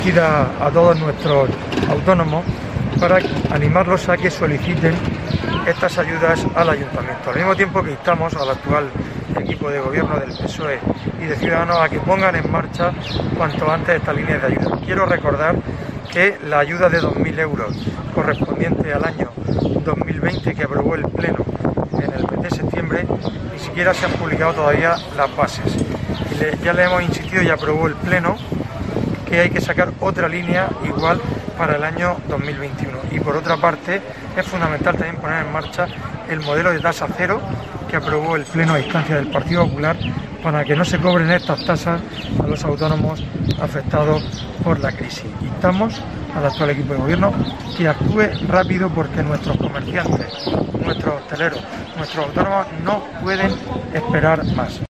A todos nuestros autónomos para animarlos a que soliciten estas ayudas al ayuntamiento, al mismo tiempo que instamos al actual equipo de gobierno del PSOE y de Ciudadanos a que pongan en marcha cuanto antes estas líneas de ayuda. Quiero recordar que la ayuda de 2.000 euros correspondiente al año 2020 que aprobó el Pleno en el mes de septiembre, ni siquiera se han publicado todavía las bases. Ya le hemos insistido y aprobó el Pleno que hay que sacar otra línea igual para el año 2021. Y por otra parte, es fundamental también poner en marcha el modelo de tasa cero que aprobó el Pleno a instancia del Partido Popular para que no se cobren estas tasas a los autónomos afectados por la crisis. Instamos al actual equipo de gobierno que actúe rápido porque nuestros comerciantes, nuestros hosteleros, nuestros autónomos no pueden esperar más.